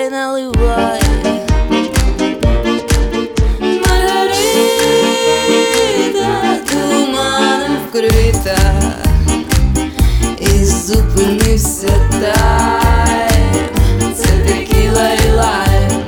наливай, наливай. Маргарита туманом вкрита, і зупинився тайм. Це текіла і лайм.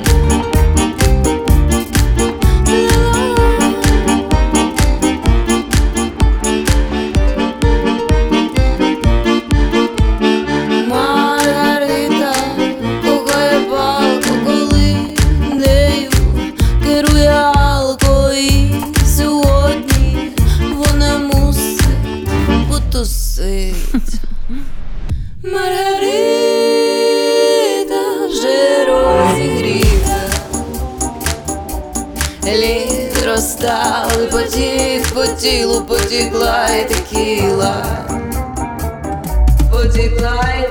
Маргарита кохає палку, коли нею керує алко, і сьогодні вона мусить потусить. Маргарита вже розігріта, лід розстав і потік по тілу, потекла і текіла, потекла і